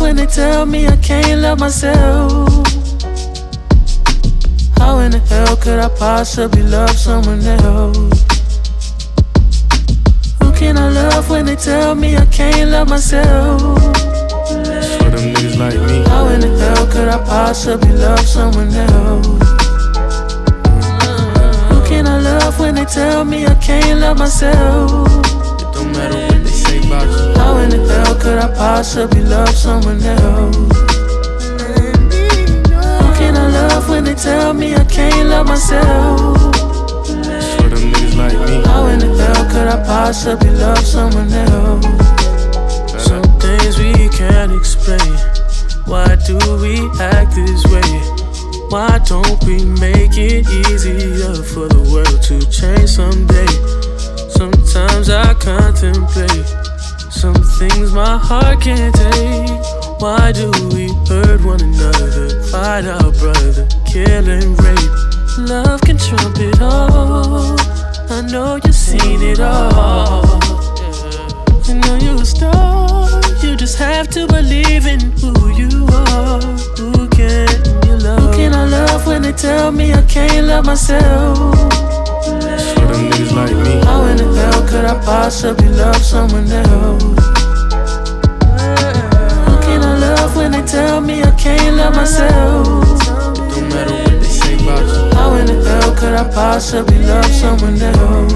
when they tell me I can't love myself? How in the hell could I possibly love someone else? Who can I love when they tell me I can't love myself? For them niggas like me. How in the hell could I possibly love someone else? Who can I love when they tell me I can't love myself? It don't matter what they say about you. How in the hell could I possibly love someone else? Who can I love when they tell me I can't love myself? For them niggas like me. How in the hell could I possibly love someone else? Some things we can't explain. Why do we act this way? Why don't we make it easier for the world to change someday? Sometimes I contemplate some things my heart can't take. Why do we hurt one another, fight our brother, kill and rape? Love can trump it all. I know you've seen it all. I know you're a star. You just have to believe in who you are. Who can you love? Who can I love when they tell me I can't love myself? For them niggas like me. How in the hell could I possibly love someone else? Who can I love when they tell me I can't love myself? It don't matter what they say about you. How in the hell could I possibly love someone else?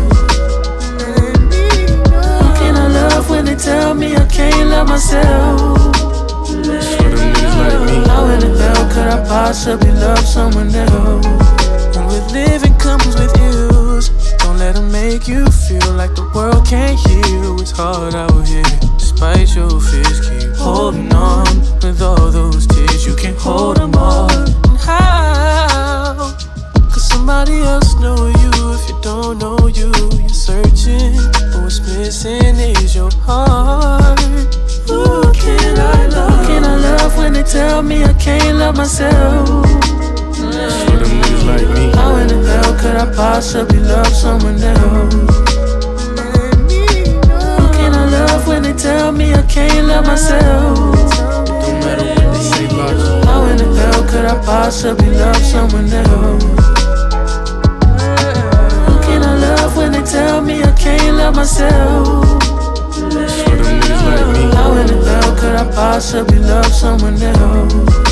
Who can I love when they tell me I can't love myself? For them niggas like me. How in the hell could I possibly love someone else? And with living comes with ills. Don't let them make you feel like the world can't heal. It's hard out here, despite your fears. Keep holding on with all those tears. You can't hold them all. And how? Cause somebody else know you. If you don't know you, you're searching. But what's missing is your heart. Who can I love? Who can I love when they tell me I can't love myself? For them niggas like me. How in the hell could I possibly love someone else? Who can I love when they tell me I can't love myself? It don't matter what they say about you. How in the hell could I possibly love someone else? Who can I love when they tell me I can't love myself? For them niggas like me. How in the hell could I possibly love someone else?